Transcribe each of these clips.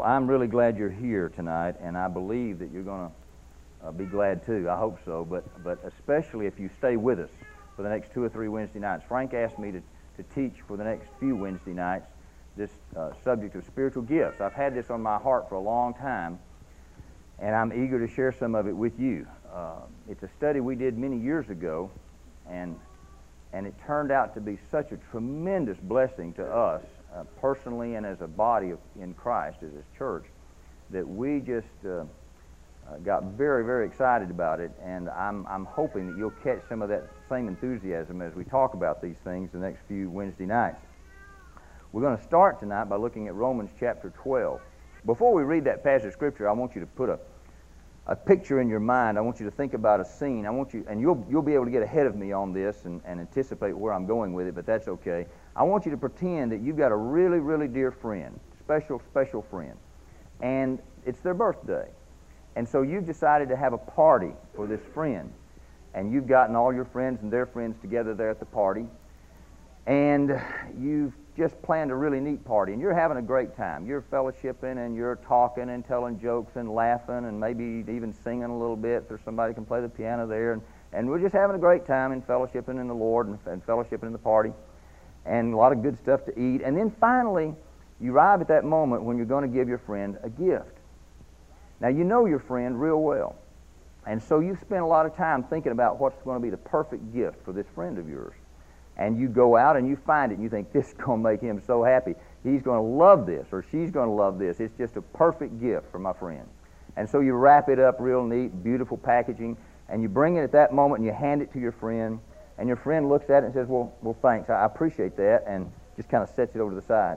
I'm really glad you're here tonight, and I believe that you're going to be glad too. I hope so, but especially if you stay with us for the next 2 or 3 Wednesday nights. Frank asked me to teach for the next few Wednesday nights this subject of spiritual gifts. I've had this on my heart for a long time, and I'm eager to share some of it with you. It's a study we did many years ago, and it turned out to be such a tremendous blessing to us, personally and as a body in Christ, as His church, that we just got very, very excited about it, and I'm hoping that you'll catch some of that same enthusiasm as we talk about these things the next few Wednesday nights. We're going to start tonight by looking at Romans chapter 12. Before we read that passage of Scripture, I want you to put a picture in your mind. I want you to think about a scene. I want you, and you'll be able to get ahead of me on this and anticipate where I'm going with it, but that's okay. I want you to pretend that you've got a really, really dear friend, special, special friend, and it's their birthday. And so you've decided to have a party for this friend, and you've gotten all your friends and their friends together there at the party, and you've just planned a really neat party, and you're having a great time. You're fellowshipping, and you're talking and telling jokes and laughing and maybe even singing a little bit so somebody can play the piano there, and we're just having a great time and fellowshipping in the Lord and fellowshipping in the party, and a lot of good stuff to eat. And then finally, you arrive at that moment when you're going to give your friend a gift. Now, you know your friend real well, and so you spend a lot of time thinking about what's going to be the perfect gift for this friend of yours. And you go out and you find it, and you think, this is going to make him so happy. He's going to love this, or she's going to love this. It's just a perfect gift for my friend. And so you wrap it up real neat, beautiful packaging, and you bring it at that moment, and you hand it to your friend, and your friend looks at it and says, well, thanks, I appreciate that, and just kind of sets it over to the side.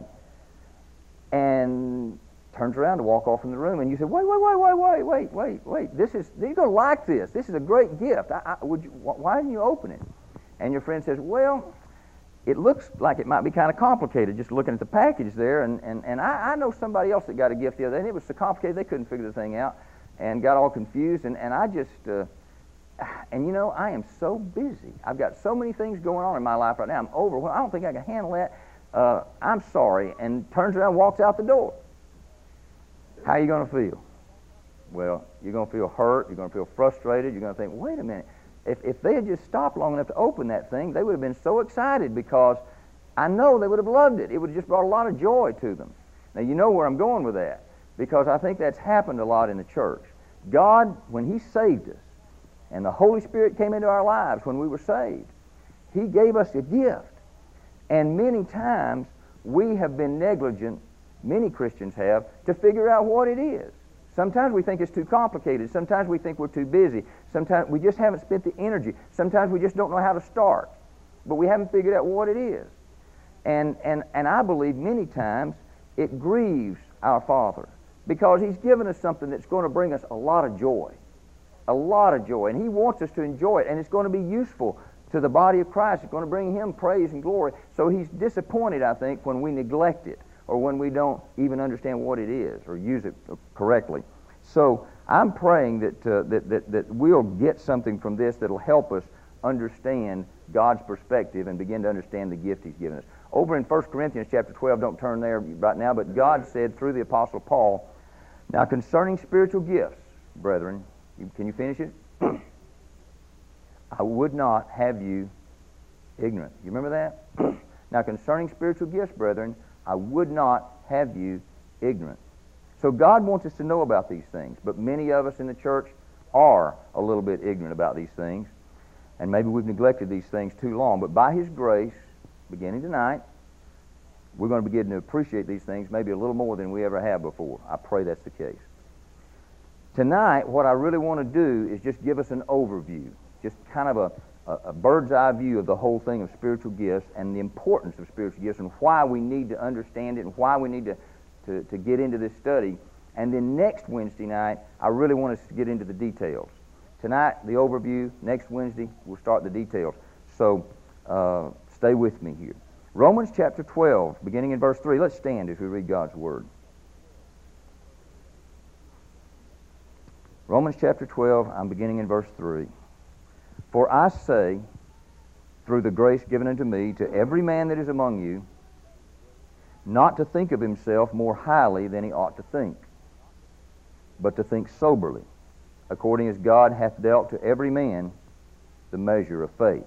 And turns around to walk off from the room, and you say, wait, you're going to like this. This is a great gift. Why didn't you open it? And your friend says, well, it looks like it might be kind of complicated just looking at the package there, and I know somebody else that got a gift the other day, and it was so complicated they couldn't figure the thing out and got all confused, and I just, and you know, I am so busy. I've got so many things going on in my life right now. I'm overwhelmed. I don't think I can handle that. I'm sorry, and turns around and walks out the door. How are you going to feel? Well, you're going to feel hurt. You're going to feel frustrated. You're going to think, wait a minute. If they had just stopped long enough to open that thing, they would have been so excited because I know they would have loved it. It would have just brought a lot of joy to them. Now, you know where I'm going with that, because I think that's happened a lot in the church. God, when He saved us, and the Holy Spirit came into our lives when we were saved, He gave us a gift. And many times we have been negligent, many Christians have, to figure out what it is. Sometimes we think it's too complicated. Sometimes we think we're too busy. Sometimes we just haven't spent the energy. Sometimes we just don't know how to start. But we haven't figured out what it is. And I believe many times it grieves our Father because He's given us something that's going to bring us a lot of joy. A lot of joy. And He wants us to enjoy it. And it's going to be useful to the body of Christ. It's going to bring Him praise and glory. So He's disappointed, I think, when we neglect it, or when we don't even understand what it is or use it correctly. So I'm praying that we'll get something from this that'll help us understand God's perspective and begin to understand the gift He's given us. Over in 1 Corinthians chapter 12, don't turn there right now, but God said through the Apostle Paul, now concerning spiritual gifts, brethren, can you finish it? I would not have you ignorant. You remember that? Now concerning spiritual gifts, brethren, I would not have you ignorant. So God wants us to know about these things, but many of us in the church are a little bit ignorant about these things, and maybe we've neglected these things too long. But by His grace, beginning tonight, we're going to begin to appreciate these things maybe a little more than we ever have before. I pray that's the case. Tonight, what I really want to do is just give us an overview, just kind of a bird's eye view of the whole thing of spiritual gifts and the importance of spiritual gifts and why we need to understand it and why we need to get into this study. And then next Wednesday night, I really want us to get into the details. Tonight, the overview. Next Wednesday, we'll start the details. So stay with me here. Romans chapter 12, beginning in verse 3. Let's stand as we read God's Word. Romans chapter 12, I'm beginning in verse 3. For I say, through the grace given unto me, to every man that is among you, not to think of himself more highly than he ought to think, but to think soberly, according as God hath dealt to every man the measure of faith.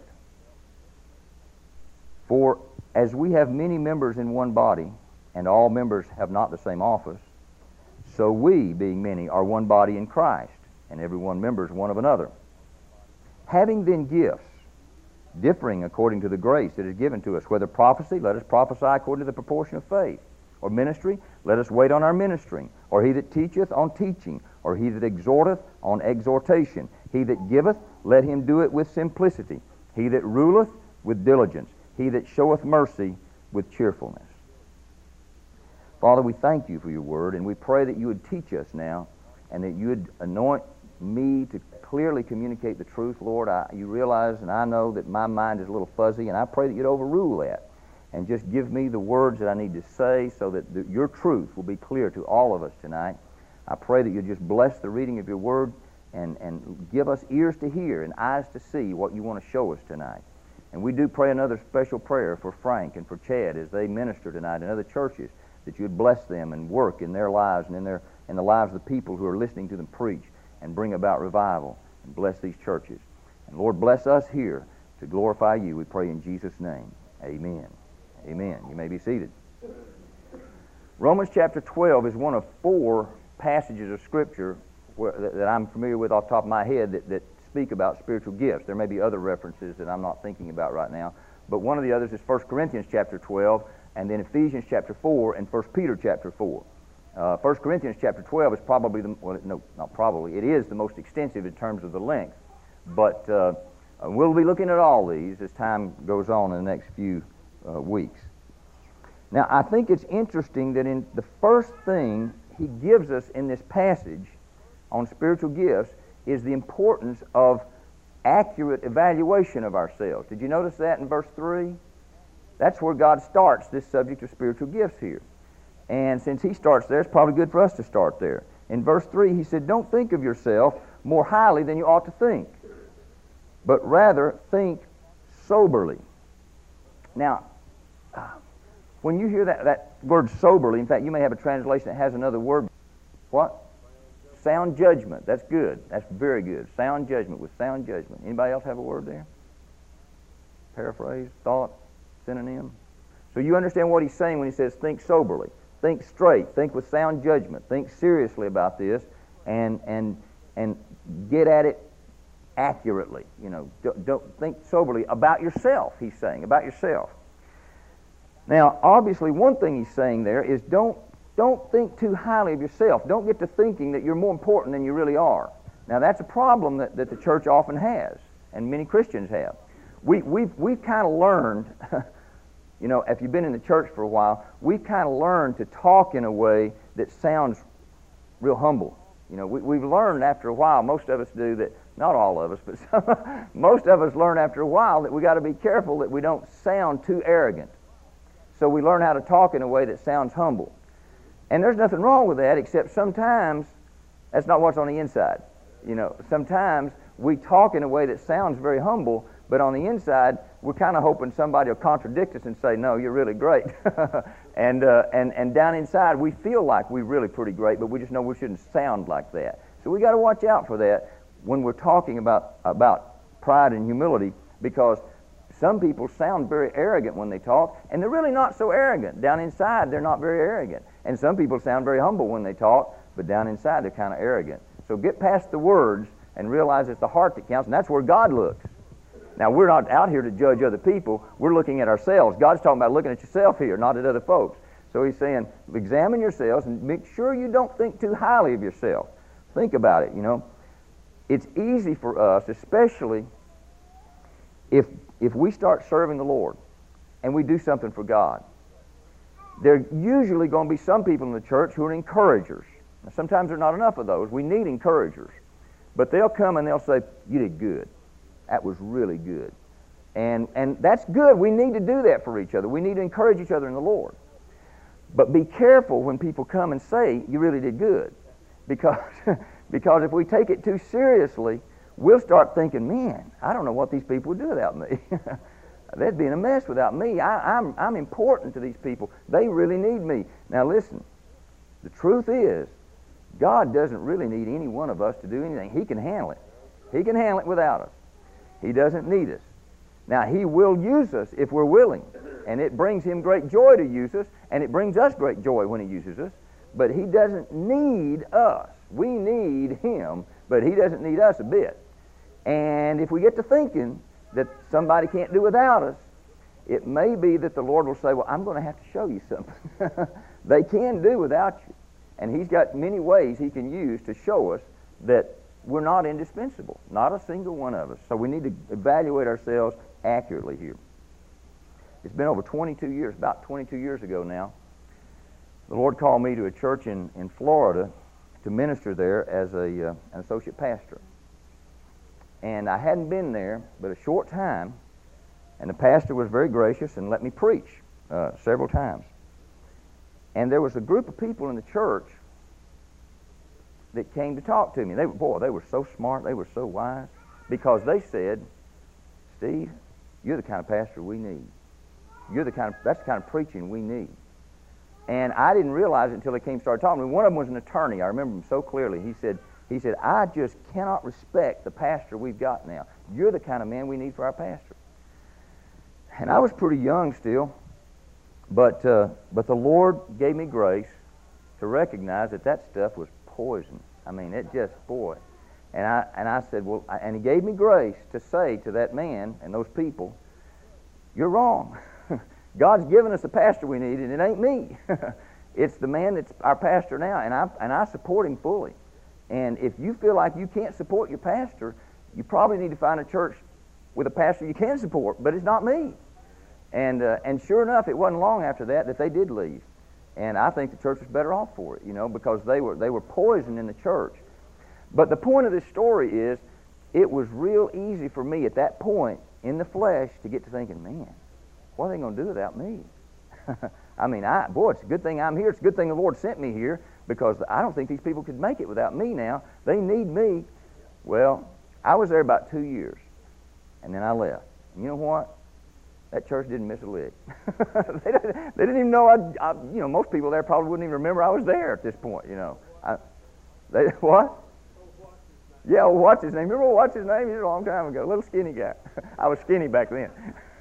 For as we have many members in one body, and all members have not the same office, so we, being many, are one body in Christ, and every one members one of another. Having then gifts, differing according to the grace that is given to us, whether prophecy, let us prophesy according to the proportion of faith, or ministry, let us wait on our ministering, or he that teacheth on teaching, or he that exhorteth on exhortation, he that giveth, let him do it with simplicity, he that ruleth with diligence, he that showeth mercy with cheerfulness. Father, we thank you for your word, and we pray that you would teach us now, and that you would anoint me to clearly communicate the truth. Lord, you realize, and I know that my mind is a little fuzzy, and I pray that you'd overrule that and just give me the words that I need to say so that your truth will be clear to all of us tonight. I pray that you'd just bless the reading of your word and give us ears to hear and eyes to see what you want to show us tonight. And we do pray another special prayer for Frank and for Chad as they minister tonight in other churches, that you'd bless them and work in their lives and in the lives of the people who are listening to them preach, and bring about revival and bless these churches. And Lord, bless us here to glorify you, we pray in Jesus' name. Amen. Amen. You may be seated. Romans chapter 12 is one of 4 passages of Scripture that I'm familiar with off the top of my head that speak about spiritual gifts. There may be other references that I'm not thinking about right now, but one of the others is 1 Corinthians chapter 12, and then Ephesians chapter 4, and 1 Peter chapter 4. 1 Corinthians chapter 12 is probably it is the most extensive in terms of the length, but we'll be looking at all these as time goes on in the next few weeks. Now, I think it's interesting that in the first thing he gives us in this passage on spiritual gifts is the importance of accurate evaluation of ourselves. Did you notice that in verse 3? That's where God starts this subject of spiritual gifts here. And since he starts there, it's probably good for us to start there. In verse 3, he said, don't think of yourself more highly than you ought to think, but rather think soberly. Now, when you hear that word soberly, in fact, you may have a translation that has another word. What? Sound judgment. That's good. That's very good. Sound judgment, with sound judgment. Anybody else have a word there? Paraphrase, thought, synonym? So you understand what he's saying when he says think soberly. Think straight. Think with sound judgment. Think seriously about this and get at it accurately. You know, don't think soberly about yourself, he's saying, about yourself. Now, obviously, one thing he's saying there is don't think too highly of yourself. Don't get to thinking that you're more important than you really are. Now, that's a problem that the church often has, and many Christians have. We've kind of learned, you know, if you've been in the church for a while, we've kind of learned to talk in a way that sounds real humble. You know, we've learned after a while, most of us do that, not all of us, but most of us learn after a while that we got to be careful that we don't sound too arrogant. So we learn how to talk in a way that sounds humble. And there's nothing wrong with that, except sometimes that's not what's on the inside. You know, sometimes we talk in a way that sounds very humble, but on the inside, we're kind of hoping somebody will contradict us and say, no, you're really great. and down inside, we feel like we're really pretty great, but we just know we shouldn't sound like that. So we got to watch out for that when we're talking about pride and humility, because some people sound very arrogant when they talk, and they're really not so arrogant. Down inside, they're not very arrogant. And some people sound very humble when they talk, but down inside, they're kind of arrogant. So get past the words and realize it's the heart that counts, and that's where God looks. Now, we're not out here to judge other people. We're looking at ourselves. God's talking about looking at yourself here, not at other folks. So he's saying, examine yourselves and make sure you don't think too highly of yourself. Think about it, you know. It's easy for us, especially if we start serving the Lord and we do something for God. There are usually going to be some people in the church who are encouragers. Now, sometimes there are not enough of those. We need encouragers. But they'll come and they'll say, you did good. That was really good. And that's good. We need to do that for each other. We need to encourage each other in the Lord. But be careful when people come and say, you really did good. Because if we take it too seriously, we'll start thinking, man, I don't know what these people would do without me. They'd be in a mess without me. I'm important to these people. They really need me. Now listen, the truth is, God doesn't really need any one of us to do anything. He can handle it. He can handle it without us. He doesn't need us. Now, He will use us if we're willing, and it brings Him great joy to use us, and it brings us great joy when He uses us, but He doesn't need us. We need Him, but He doesn't need us a bit. And if we get to thinking that somebody can't do without us, it may be that the Lord will say, well, I'm going to have to show you something. They can do without you. And He's got many ways He can use to show us that we're not indispensable, not a single one of us. So we need to evaluate ourselves accurately here. It's been over 22 years, about 22 years ago now. The Lord called me to a church in Florida to minister there as an associate pastor. And I hadn't been there but a short time, and the pastor was very gracious and let me preach several times. And there was a group of people in the church that came to talk to me. They were so smart, they were so wise, because they said, Steve, you're the kind of pastor we need. That's the kind of preaching we need. And I didn't realize it until they came and started talking to me. One of them was an attorney. I remember him so clearly. He said, I just cannot respect the pastor we've got now. You're the kind of man we need for our pastor. And I was pretty young still, but the Lord gave me grace to recognize that stuff was poison. I mean, it just, boy. And I said, well, and He gave me grace to say to that man and those people, you're wrong. God's given us the pastor we need, and it ain't me. It's the man that's our pastor now, and I support him fully. And if you feel like you can't support your pastor, you probably need to find a church with a pastor you can support, but it's not me. And sure enough, it wasn't long after that they did leave. And I think the church was better off for it, because they were poison in the church. But the point of this story is, it was real easy for me at that point in the flesh to get to thinking, man, what are they going to do without me? I mean, it's a good thing I'm here. It's a good thing the Lord sent me here, because I don't think these people could make it without me now. They need me. Well, I was there about 2 years, and then I left. And you know what? That church didn't miss a lick. They didn't even know most people there probably wouldn't even remember I was there at this point, What? Yeah, what's his name? Remember what's his name? He was a long time ago. A little skinny guy. I was skinny back then.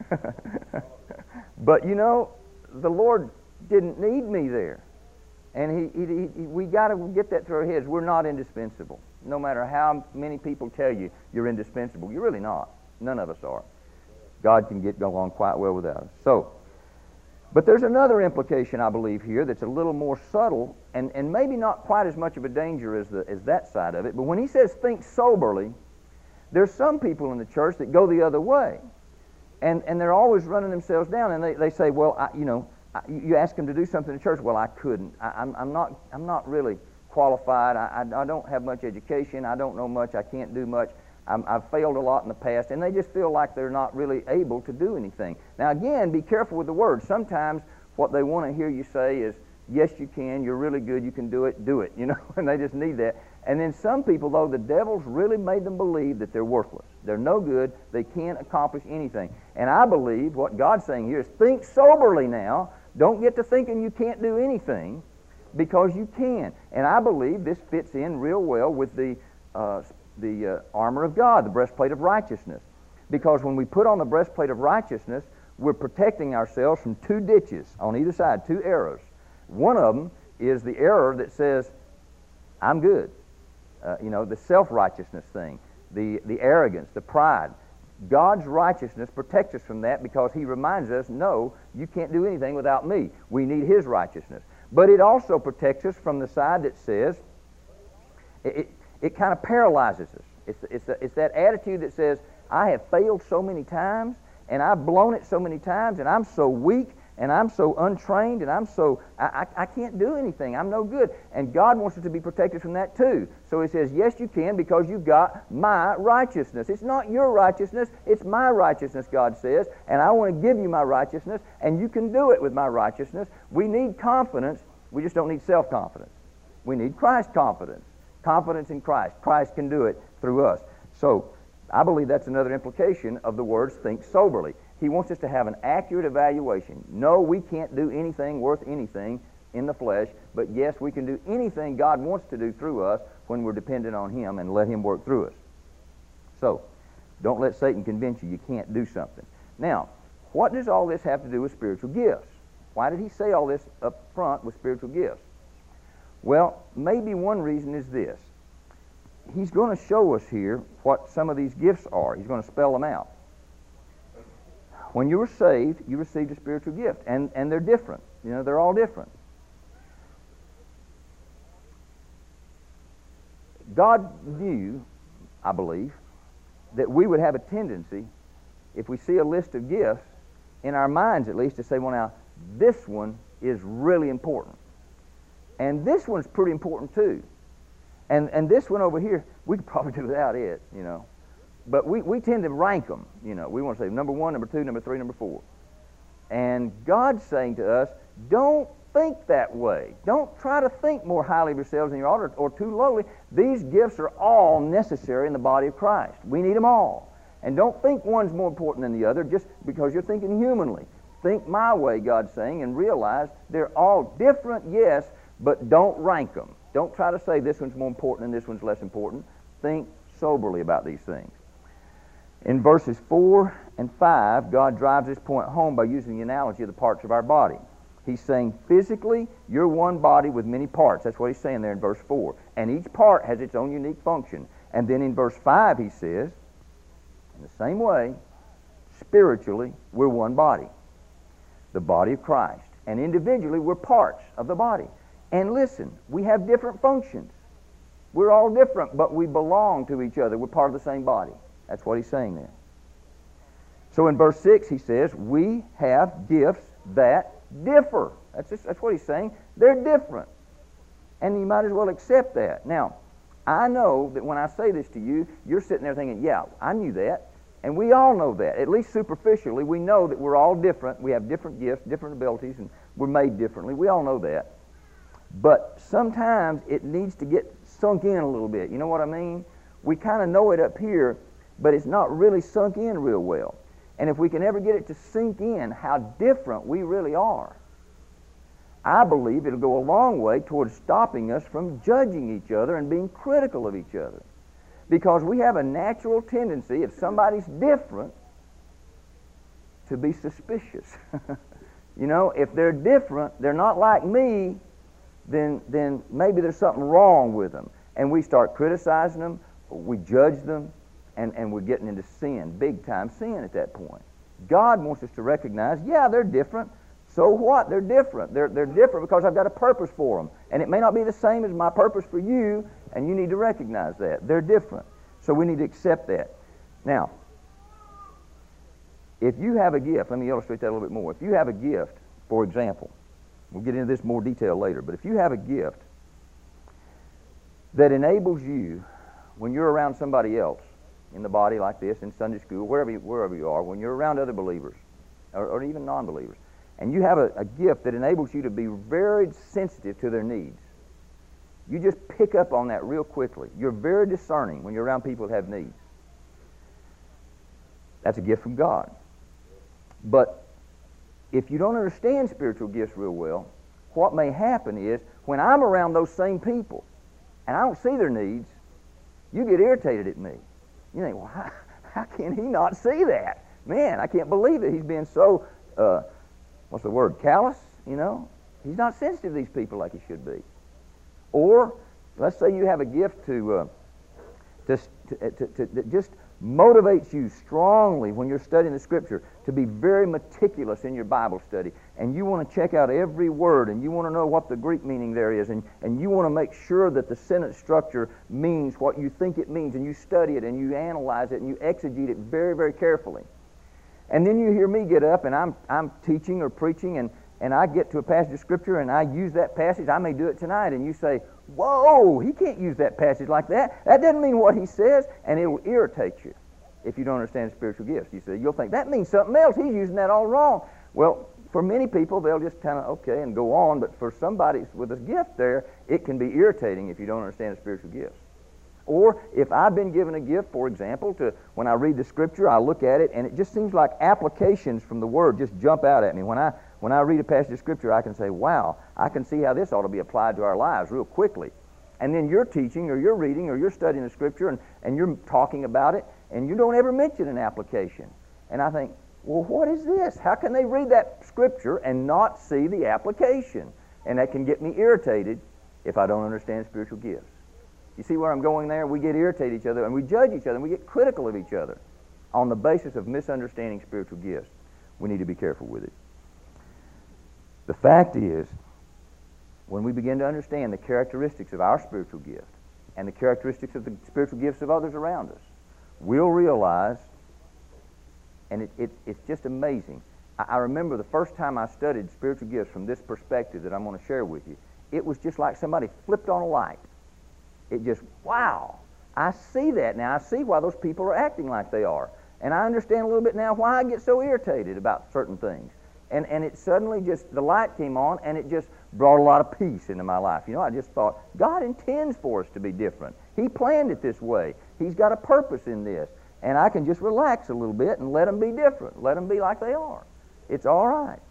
But the Lord didn't need me there. And we got to get that through our heads. We're not indispensable. No matter how many people tell you you're indispensable, you're really not. None of us are. God can get along quite well without us. But there's another implication, I believe, here that's a little more subtle and maybe not quite as much of a danger as that side of it. But when He says think soberly, there's some people in the church that go the other way. And they're always running themselves down, and they say, well, you ask them to do something in church. Well, I couldn't. I'm not really qualified. I don't have much education. I don't know much. I can't do much. I've failed a lot in the past, and they just feel like they're not really able to do anything. Now, again, be careful with the words. Sometimes what they want to hear you say is, yes, you can, you're really good, you can do it, and they just need that. And then some people, though, the devil's really made them believe that they're worthless. They're no good, they can't accomplish anything. And I believe what God's saying here is think soberly now. Don't get to thinking you can't do anything, because you can. And I believe this fits in real well with the armor of God, the breastplate of righteousness. Because when we put on the breastplate of righteousness, we're protecting ourselves from two ditches on either side, two arrows. One of them is the arrow that says, I'm good. The self-righteousness thing, the arrogance, the pride. God's righteousness protects us from that, because He reminds us, no, you can't do anything without me. We need His righteousness. But it also protects us from the side that says, it kind of paralyzes us. It's that attitude that says, I have failed so many times, and I've blown it so many times, and I'm so weak, and I'm so untrained, and I can't do anything. I'm no good. And God wants us to be protected from that too. So He says, yes, you can, because you've got my righteousness. It's not your righteousness, it's my righteousness, God says, and I want to give you my righteousness, and you can do it with my righteousness. We need confidence. We just don't need self-confidence. We need Christ confidence. Confidence in Christ. Christ can do it through us. So I believe that's another implication of the words think soberly. He wants us to have an accurate evaluation. No, we can't do anything worth anything in the flesh, but yes, we can do anything God wants to do through us when we're dependent on Him and let Him work through us. So, don't let Satan convince you can't do something. Now, what does all this have to do with spiritual gifts? Why did he say all this up front with spiritual gifts? Well, maybe one reason is this. He's going to show us here what some of these gifts are. He's going to spell them out. When you were saved, you received a spiritual gift, and they're different. You know, they're all different. God knew, I believe, that we would have a tendency, if we see a list of gifts, in our minds at least, to say, well, now, this one is really important. And this one's pretty important too. And this one over here, we could probably do without it, you know. But we tend to rank them, you know. We want to say number 1, number 2, number 3, number 4. And God's saying to us, don't think that way. Don't try to think more highly of yourselves than you ought or too lowly. These gifts are all necessary in the body of Christ. We need them all. And don't think one's more important than the other just because you're thinking humanly. Think my way, God's saying, and realize they're all different, yes, but don't rank them. Don't try to say this one's more important and this one's less important. Think soberly about these things. In verses 4 and 5, God drives this point home by using the analogy of the parts of our body. He's saying physically, you're one body with many parts. That's what he's saying there in verse 4. And each part has its own unique function. And then in verse 5 he says, in the same way, spiritually, we're one body. The body of Christ. And individually, we're parts of the body. And listen, we have different functions. We're all different, but we belong to each other. We're part of the same body. That's what he's saying there. So in verse 6 he says, we have gifts that differ. That's what he's saying. They're different. And you might as well accept that. Now, I know that when I say this to you, you're sitting there thinking, yeah, I knew that. And we all know that. At least superficially, we know that we're all different. We have different gifts, different abilities, and we're made differently. We all know that. But sometimes it needs to get sunk in a little bit. You know what I mean? We kind of know it up here, but it's not really sunk in real well. And if we can ever get it to sink in how different we really are, I believe it'll go a long way towards stopping us from judging each other and being critical of each other. Because we have a natural tendency, if somebody's different, to be suspicious. You know, if they're different, they're not like me, then maybe there's something wrong with them. And we start criticizing them, we judge them, and we're getting into sin, big-time sin at that point. God wants us to recognize, yeah, they're different. So what? They're different. They're different because I've got a purpose for them. And it may not be the same as my purpose for you, and you need to recognize that. They're different. So we need to accept that. Now, if you have a gift, let me illustrate that a little bit more. If you have a gift, for example, we'll get into this more detail later, but if you have a gift that enables you, when you're around somebody else in the body like this, in Sunday school, wherever you are, when you're around other believers, or even non-believers, and you have a gift that enables you to be very sensitive to their needs. You just pick up on that real quickly. You're very discerning when you're around people that have needs. That's a gift from God. But if you don't understand spiritual gifts real well, what may happen is when I'm around those same people and I don't see their needs, you get irritated at me. You think, well, how can he not see that? Man, I can't believe that he's being so, what's the word, callous, you know? He's not sensitive to these people like he should be. Or, let's say you have a gift that just motivates you strongly when you're studying the Scripture to be very meticulous in your Bible study. And you want to check out every word, and you want to know what the Greek meaning there is, and you want to make sure that the sentence structure means what you think it means, and you study it, and you analyze it, and you exegete it very, very carefully. And then you hear me get up, and I'm teaching or preaching, and I get to a passage of Scripture, and I use that passage. I may do it tonight, and you say, whoa, he can't use that passage like that. That doesn't mean what he says, and it will irritate you if you don't understand spiritual gifts. You say, you'll think, that means something else. He's using that all wrong. Well, for many people, they'll just kind of, okay, and go on, but for somebody with a gift there, it can be irritating if you don't understand the spiritual gifts. Or if I've been given a gift, for example, to when I read the Scripture, I look at it and it just seems like applications from the Word just jump out at me. When I read a passage of Scripture, I can say, wow, I can see how this ought to be applied to our lives real quickly. And then you're teaching or you're reading or you're studying the Scripture and you're talking about it and you don't ever mention an application. And I think, well, what is this? How can they read that Scripture and not see the application? And that can get me irritated if I don't understand spiritual gifts. You see where I'm going there? We get irritated at each other and we judge each other and we get critical of each other on the basis of misunderstanding spiritual gifts. We need to be careful with it. The fact is, when we begin to understand the characteristics of our spiritual gift and the characteristics of the spiritual gifts of others around us, we'll realize, and it's just amazing. I remember the first time I studied spiritual gifts from this perspective that I'm going to share with you, it was just like somebody flipped on a light. It just, wow, I see that now. I see why those people are acting like they are. And I understand a little bit now why I get so irritated about certain things. And it suddenly just, the light came on and it just brought a lot of peace into my life. You know, I just thought, God intends for us to be different. He planned it this way. He's got a purpose in this. And I can just relax a little bit and let them be different. Let them be like they are. It's all right.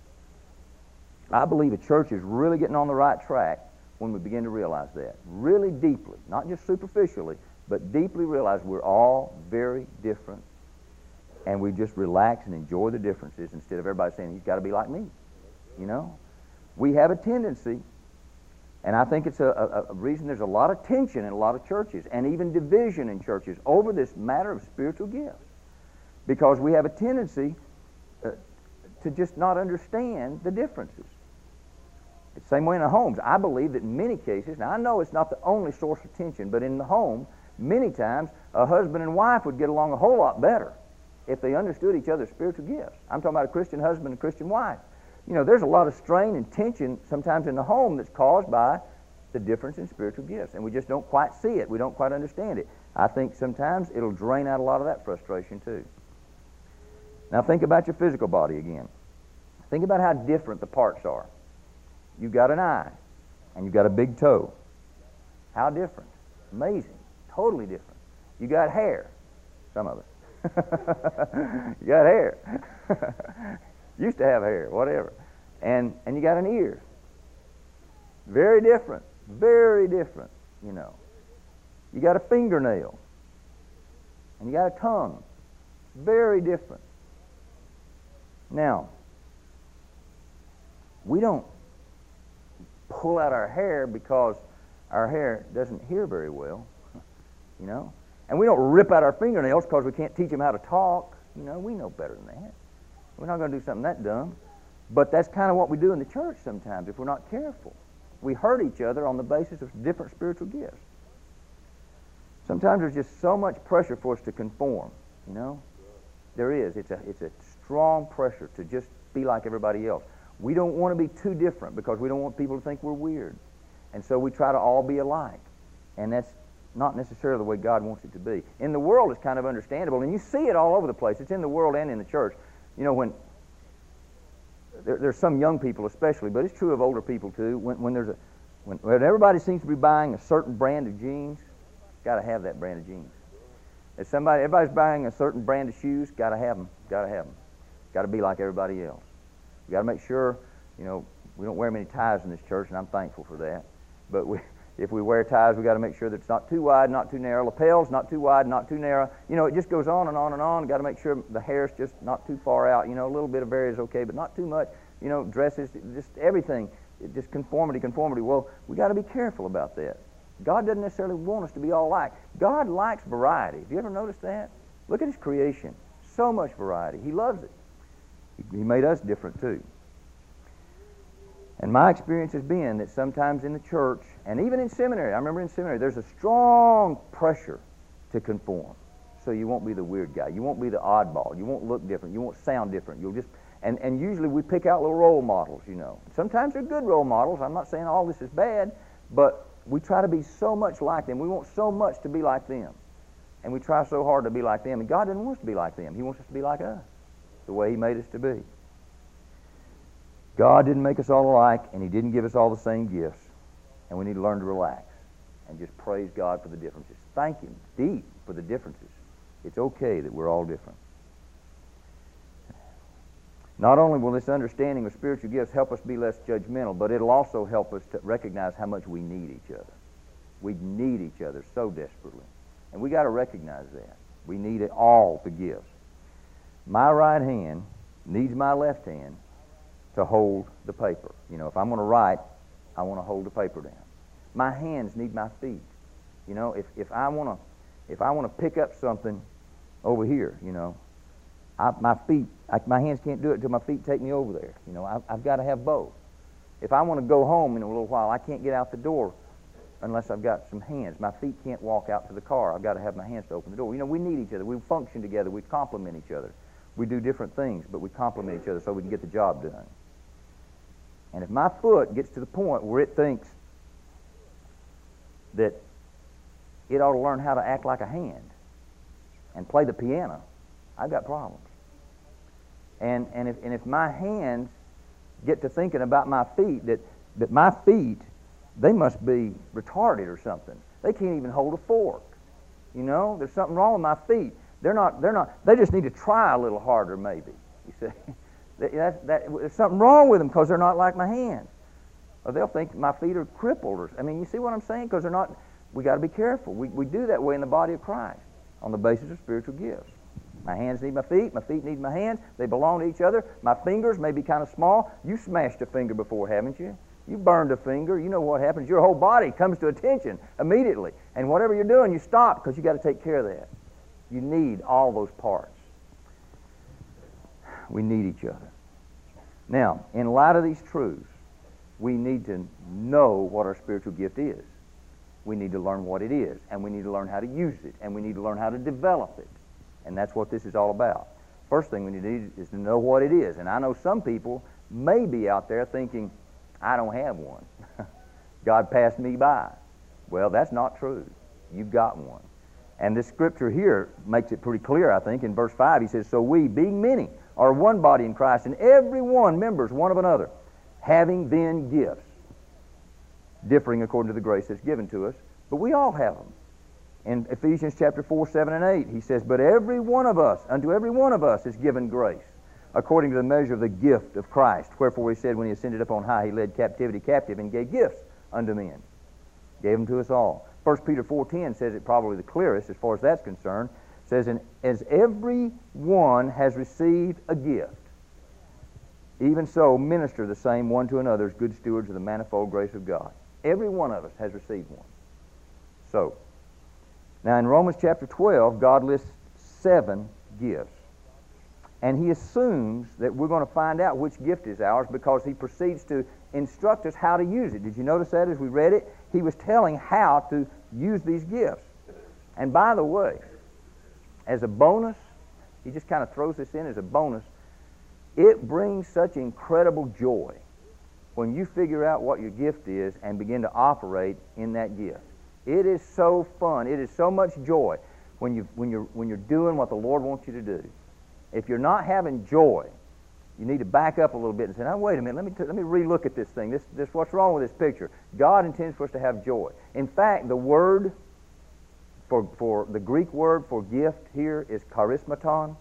I believe a church is really getting on the right track when we begin to realize that. Really deeply, not just superficially, but deeply realize we're all very different. And we just relax and enjoy the differences instead of everybody saying, he's got to be like me. You know? We have a tendency, and I think it's a reason there's a lot of tension in a lot of churches, and even division in churches over this matter of spiritual gifts. Because we have a tendency to just not understand the differences. It's the same way in the homes. I believe that in many cases, now I know it's not the only source of tension, but in the home, many times a husband and wife would get along a whole lot better if they understood each other's spiritual gifts. I'm talking about a Christian husband and a Christian wife. You know, there's a lot of strain and tension sometimes in the home that's caused by the difference in spiritual gifts, and we just don't quite see it. We don't quite understand it. I think sometimes it'll drain out a lot of that frustration too. Now think about your physical body again. Think about how different the parts are. You've got an eye, and you've got a big toe. How different. Amazing. Totally different. You got hair. Some of us. You got hair. Used to have hair, whatever. And you got an ear. Very different. Very different, you know. You got a fingernail. And you got a tongue. Very different. Now, we don't pull out our hair because our hair doesn't hear very well, you know. And we don't rip out our fingernails because we can't teach them how to talk. You know, we know better than that. We're not going to do something that dumb. But that's kind of what we do in the church sometimes if we're not careful. We hurt each other on the basis of different spiritual gifts. Sometimes there's just so much pressure for us to conform, you know. There is. It's a strong pressure to just be like everybody else. We don't want to be too different because we don't want people to think we're weird. And so we try to all be alike. And that's not necessarily the way God wants it to be. In the world, it's kind of understandable, and you see it all over the place. It's in the world and in the church. You know, when there's some young people especially, but it's true of older people too, when everybody seems to be buying a certain brand of jeans, got to have that brand of jeans. If everybody's buying a certain brand of shoes, got to have them. Got to be like everybody else. We got to make sure, you know, we don't wear many ties in this church, and I'm thankful for that. But if we wear ties, we got to make sure that it's not too wide, not too narrow. Lapels, not too wide, not too narrow. You know, it just goes on and on and on. Got to make sure the hair's just not too far out. You know, a little bit of area is okay, but not too much. You know, dresses, just everything, just conformity. Well, we got to be careful about that. God doesn't necessarily want us to be all alike. God likes variety. Have you ever noticed that? Look at His creation. So much variety. He loves it. He made us different too. And my experience has been that sometimes in the church, and even in seminary, I remember in seminary, there's a strong pressure to conform. So you won't be the weird guy. You won't be the oddball. You won't look different. You won't sound different. You'll just, and usually we pick out little role models, you know. Sometimes they're good role models. I'm not saying all this is bad, but we try to be so much like them. We want so much to be like them. And we try so hard to be like them. And God doesn't want us to be like them. He wants us to be like us, the way He made us to be. God didn't make us all alike, and He didn't give us all the same gifts. And we need to learn to relax and just praise God for the differences. Thank Him deep for the differences. It's okay that we're all different. Not only will this understanding of spiritual gifts help us be less judgmental, but it'll also help us to recognize how much we need each other. We need each other so desperately. And we got to recognize that. We need all the gifts. My right hand needs my left hand to hold the paper. You know, if I'm going to write, I want to hold the paper down. My hands need my feet. You know, if I want to pick up something over here, you know, my hands can't do it until my feet take me over there. You know, I've got to have both. If I want to go home in a little while, I can't get out the door unless I've got some hands. My feet can't walk out to the car. I've got to have my hands to open the door. You know, we need each other. We function together. We complement each other. We do different things, but we complement each other so we can get the job done. And if my foot gets to the point where it thinks that it ought to learn how to act like a hand and play the piano, I've got problems. And if my hands get to thinking about my feet, that my feet, they must be retarded or something. They can't even hold a fork. You know, there's something wrong with my feet. They just need to try a little harder maybe. You see, there's something wrong with them because they're not like my hands. Or they'll think my feet are crippled. You see what I'm saying? Because they're not, we got to be careful. We do that way in the body of Christ on the basis of spiritual gifts. My hands need my feet need my hands. They belong to each other. My fingers may be kind of small. You smashed a finger before, haven't you? You burned a finger. You know what happens. Your whole body comes to attention immediately. And whatever you're doing, you stop because you got to take care of that. You need all those parts. We need each other. Now, in light of these truths, we need to know what our spiritual gift is. We need to learn what it is, and we need to learn how to use it, and we need to learn how to develop it. And that's what this is all about. First thing we need to do is to know what it is. And I know some people may be out there thinking, I don't have one. God passed me by. Well, that's not true. You've got one. And this scripture here makes it pretty clear, I think. In verse 5, he says, so we, being many, are one body in Christ, and every one members one of another, having then gifts, differing according to the grace that's given to us. But we all have them. In Ephesians chapter 4, 7, and 8, he says, but every one of us, unto every one of us is given grace, according to the measure of the gift of Christ. Wherefore he said, when he ascended up on high, he led captivity captive and gave gifts unto men. Gave them to us all. 1 Peter 4:10 says it probably the clearest as far as that's concerned. It says, and as every one has received a gift, even so minister the same one to another as good stewards of the manifold grace of God. Every one of us has received one. So, now in Romans chapter 12, God lists 7 gifts. And he assumes that we're going to find out which gift is ours because he proceeds to instruct us how to use it. Did you notice that as we read it? He was telling how to use these gifts. And by the way, as a bonus, he just kind of throws this in as a bonus, it brings such incredible joy when you figure out what your gift is and begin to operate in that gift. It is so fun. It is so much joy when you're doing what the Lord wants you to do. If you're not having joy, you need to back up a little bit and say, now wait a minute, let me relook at this thing. This what's wrong with this picture? God intends for us to have joy. In fact, the word for the Greek word for gift here is charismaton,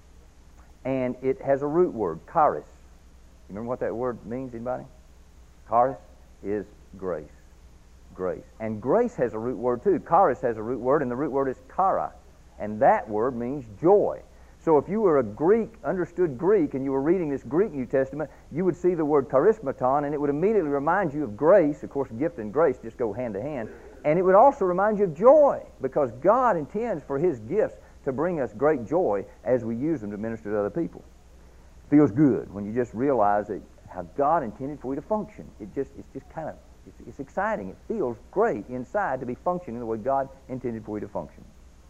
and it has a root word, charis. You remember what that word means, anybody? Charis is grace. Grace. And grace has a root word too. Charis has a root word, and the root word is chara. And that word means joy. So if you were a Greek, understood Greek, and you were reading this Greek New Testament, you would see the word charismaton, and it would immediately remind you of grace. Of course, gift and grace just go hand to hand. And it would also remind you of joy, because God intends for His gifts to bring us great joy as we use them to minister to other people. Feels good when you just realize that how God intended for you to function. It's exciting. It feels great inside to be functioning the way God intended for you to function.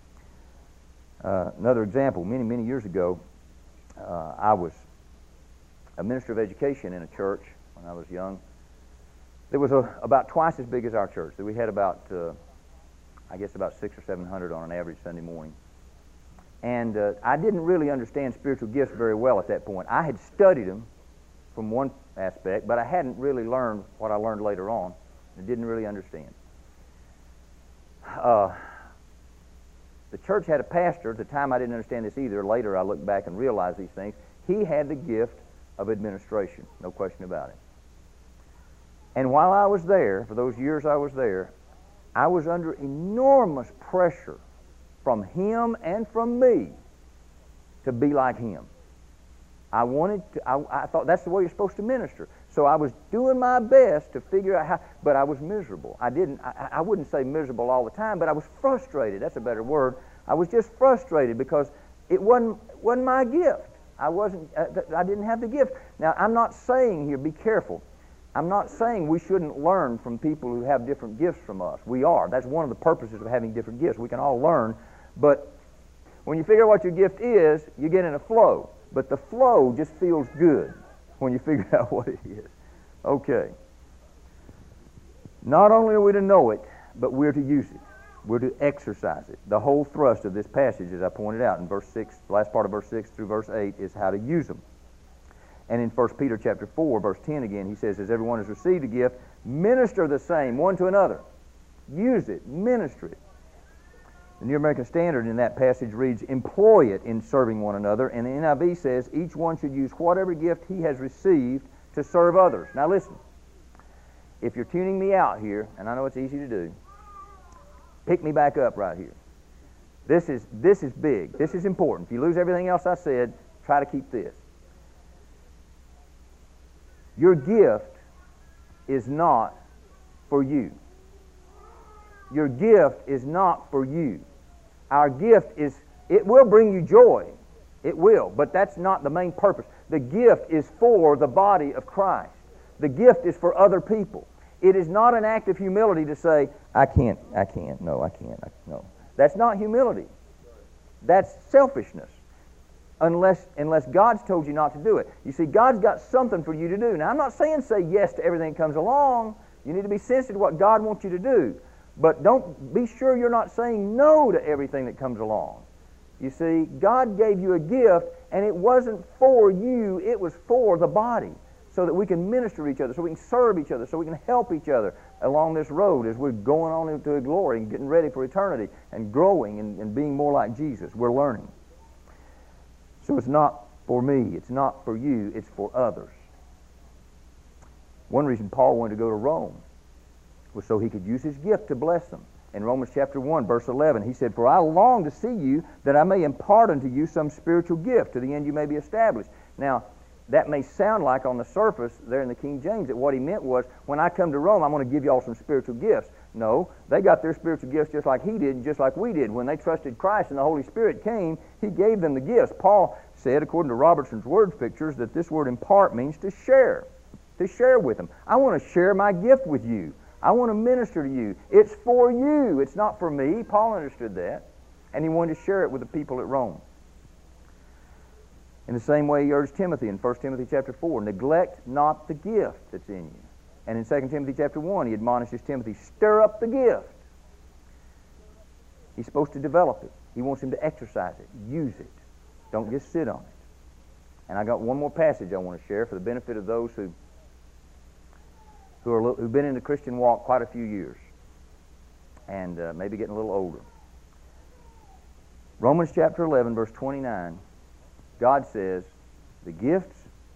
Another example, many years ago, I was a minister of education in a church when I was young. It was about twice as big as our church. We had about 600 or 700 on an average Sunday morning. And I didn't really understand spiritual gifts very well at that point. I had studied them from one aspect, but I hadn't really learned what I learned later on. I didn't really understand. the church had a pastor. At the time, I didn't understand this either. Later, I looked back and realized these things. He had the gift of administration, no question about it. And while I was there, for those years I was there, I was under enormous pressure from him and from me to be like him. I thought that's the way you're supposed to minister. So I was doing my best to figure out how, but I was miserable. I wouldn't say miserable all the time, but I was frustrated. That's a better word. I was just frustrated because it wasn't my gift. I didn't have the gift. Now, I'm not saying here, be careful. I'm not saying we shouldn't learn from people who have different gifts from us. We are. That's one of the purposes of having different gifts. We can all learn. But when you figure out what your gift is, you get in a flow. But the flow just feels good when you figure out what it is. Okay. Not only are we to know it, but we're to use it. We're to exercise it. The whole thrust of this passage, as I pointed out in verse 6, the last part of verse 6 through verse 8, is how to use them. And in 1 Peter chapter 4, verse 10 again, he says, as everyone has received a gift, minister the same one to another. Use it. Minister it. The New American Standard in that passage reads, employ it in serving one another. And the NIV says, each one should use whatever gift he has received to serve others. Now listen, if you're tuning me out here, and I know it's easy to do, pick me back up right here. This is big. This is important. If you lose everything else I said, try to keep this. Your gift is not for you. Your gift is not for you. Our gift it will bring you joy. It will, but that's not the main purpose. The gift is for the body of Christ. The gift is for other people. It is not an act of humility to say, I can't, no. That's not humility. That's selfishness. Unless God's told you not to do it. You see, God's got something for you to do. Now, I'm not saying say yes to everything that comes along. You need to be sensitive to what God wants you to do. But don't be sure you're not saying no to everything that comes along. You see, God gave you a gift, and it wasn't for you, it was for the body, so that we can minister to each other, so we can serve each other, so we can help each other along this road as we're going on into glory and getting ready for eternity and growing and being more like Jesus. We're learning. So it's not for me, it's not for you, it's for others. One reason Paul wanted to go to Rome was so he could use his gift to bless them. In Romans chapter 1, verse 11, he said, for I long to see you, that I may impart unto you some spiritual gift, to the end you may be established. Now, that may sound like on the surface there in the King James that what he meant was, when I come to Rome, I'm going to give you all some spiritual gifts. No, they got their spiritual gifts just like he did and just like we did. When they trusted Christ and the Holy Spirit came, he gave them the gifts. Paul said, according to Robertson's word pictures, that this word impart means to share with them. I want to share my gift with you. I want to minister to you. It's for you. It's not for me. Paul understood that, and he wanted to share it with the people at Rome. In the same way, he urged Timothy in 1 Timothy chapter 4, neglect not the gift that's in you. And in 2 Timothy chapter 1, he admonishes Timothy, stir up the gift. He's supposed to develop it. He wants him to exercise it, use it. Don't just sit on it. And I got one more passage I want to share for the benefit of those who've been in the Christian walk quite a few years and maybe getting a little older. Romans chapter 11, verse 29, God says, the gifts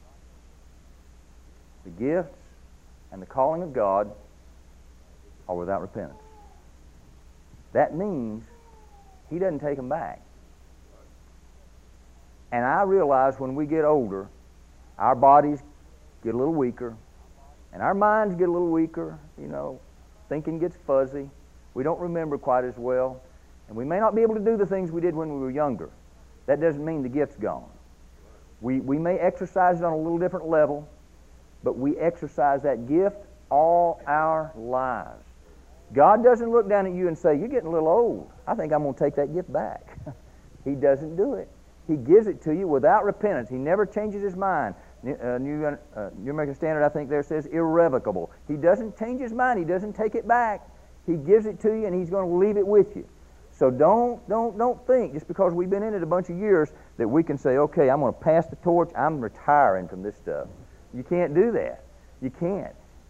and the calling of God are without repentance. That means he doesn't take them back. And I realize when we get older, our bodies get a little weaker, and our minds get a little weaker, thinking gets fuzzy. We don't remember quite as well. And we may not be able to do the things we did when we were younger. That doesn't mean the gift's gone. We may exercise it on a little different level, but we exercise that gift all our lives. God doesn't look down at you and say, you're getting a little old. I think I'm going to take that gift back. He doesn't do it. He gives it to you without repentance. He never changes his mind. New American Standard, I think there says irrevocable. He doesn't change his mind. He doesn't take it back. He gives it to you, and he's going to leave it with you. So don't think, just because we've been in it a bunch of years, that we can say, okay, I'm going to pass the torch. I'm retiring from this stuff. You can't do that. You can't.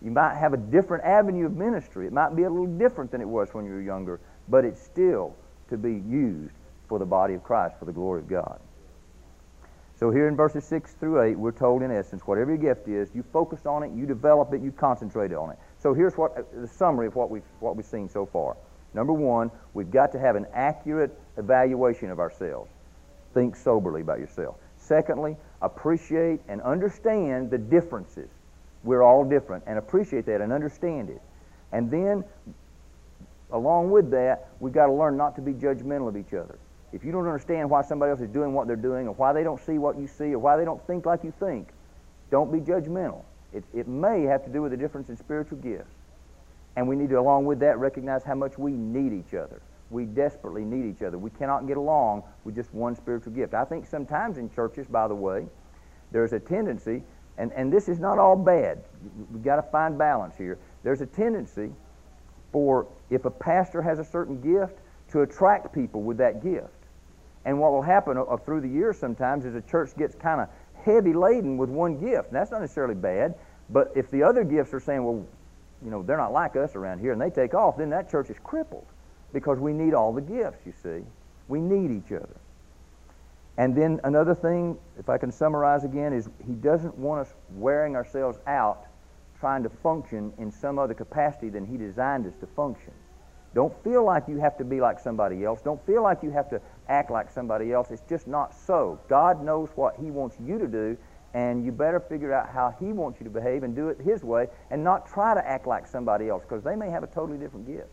You might have a different avenue of ministry. It might be a little different than it was when you were younger, but it's still to be used for the body of Christ, for the glory of God. So here in verses 6 through 8, we're told in essence, whatever your gift is, you focus on it, you develop it, you concentrate on it. So here's the summary of what we've seen so far. Number one, we've got to have an accurate evaluation of ourselves. Think soberly about yourself. Secondly, appreciate and understand the differences. We're all different, and appreciate that and understand it. And then, along with that, we've got to learn not to be judgmental of each other. If you don't understand why somebody else is doing what they're doing, or why they don't see what you see, or why they don't think like you think, don't be judgmental. It may have to do with a difference in spiritual gifts. And we need to, along with that, recognize how much we need each other. We desperately need each other. We cannot get along with just one spiritual gift. I think sometimes in churches, by the way, there's a tendency, and this is not all bad. We've got to find balance here. There's a tendency for, if a pastor has a certain gift, to attract people with that gift. And what will happen through the years sometimes is a church gets kind of heavy laden with one gift. And that's not necessarily bad, but if the other gifts are saying, well, you know, they're not like us around here, and they take off, then that church is crippled, because we need all the gifts, you see. We need each other. And then another thing, if I can summarize again, is he doesn't want us wearing ourselves out trying to function in some other capacity than he designed us to function. Don't feel like you have to be like somebody else. Don't feel like you have to act like somebody else. It's just not so. God knows what he wants you to do, and you better figure out how he wants you to behave and do it his way, and not try to act like somebody else, because they may have a totally different gift.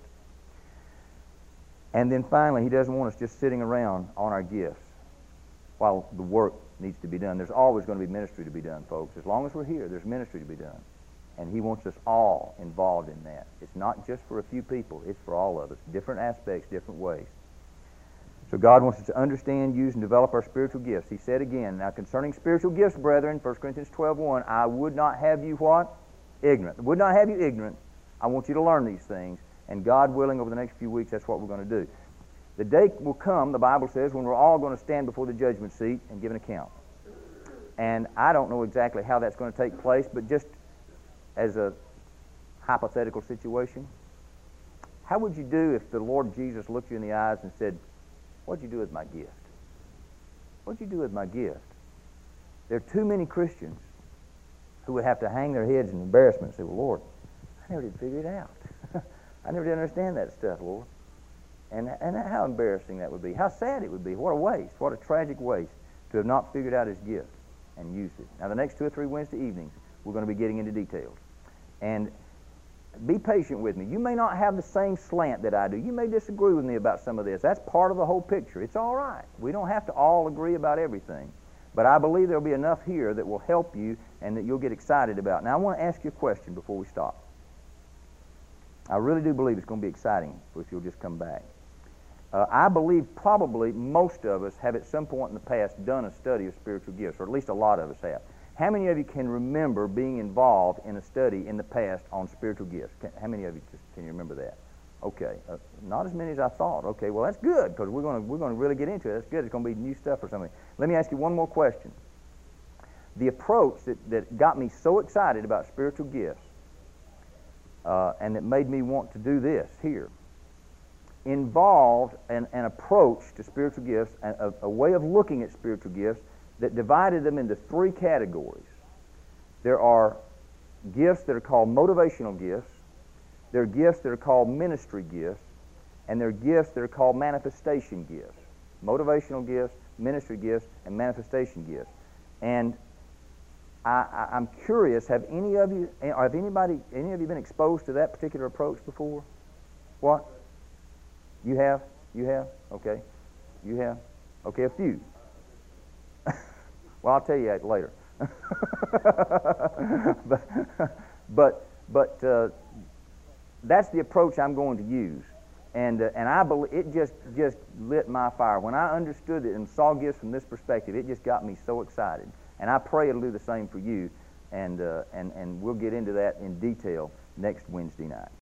And then finally, he doesn't want us just sitting around on our gifts while the work needs to be done. There's always going to be ministry to be done, folks. As long as we're here, there's ministry to be done. And he wants us all involved in that. It's not just for a few people. It's for all of us. Different aspects, different ways. So God wants us to understand, use, and develop our spiritual gifts. He said again, now concerning spiritual gifts, brethren, 1 Corinthians 12:1, I would not have you what? Ignorant. I would not have you ignorant. I want you to learn these things. And God willing, over the next few weeks, that's what we're going to do. The day will come, the Bible says, when we're all going to stand before the judgment seat and give an account. And I don't know exactly how that's going to take place, but just as a hypothetical situation, how would you do if the Lord Jesus looked you in the eyes and said, what'd you do with my gift? What'd you do with my gift? There are too many Christians who would have to hang their heads in embarrassment and say, well, Lord, I never did figure it out. I never did understand that stuff, Lord. And how embarrassing that would be. How sad it would be. What a waste. What a tragic waste to have not figured out his gift and used it. Now, the next 2 or 3 Wednesday evenings, we're going to be getting into details. And be patient with me. You may not have the same slant that I do. You may disagree with me about some of this. That's part of the whole picture. It's all right. We don't have to all agree about everything. But I believe there'll be enough here that will help you and that you'll get excited about. Now, I want to ask you a question before we stop. I really do believe it's going to be exciting if you'll just come back. I believe probably most of us have at some point in the past done a study of spiritual gifts, or at least a lot of us have. How many of you can remember being involved in a study in the past on spiritual gifts? How many of you can you remember that? Okay, not as many as I thought. Okay, well that's good, because we're going to really get into it. That's good. It's going to be new stuff or something. Let me ask you one more question. The approach that got me so excited about spiritual gifts and that made me want to do this here involved an approach to spiritual gifts, a way of looking at spiritual gifts that divided them into 3 categories. There are gifts that are called motivational gifts, there are gifts that are called ministry gifts, and there are gifts that are called manifestation gifts. Motivational gifts, ministry gifts, and manifestation gifts. And I'm curious, have any of you been exposed to that particular approach before? What? You have? You have? Okay. You have? Okay, a few. Well, I'll tell you that later. but that's the approach I'm going to use, and I believe it just lit my fire when I understood it and saw gifts from this perspective. It just got me so excited, and I pray it'll do the same for you, and we'll get into that in detail next Wednesday night.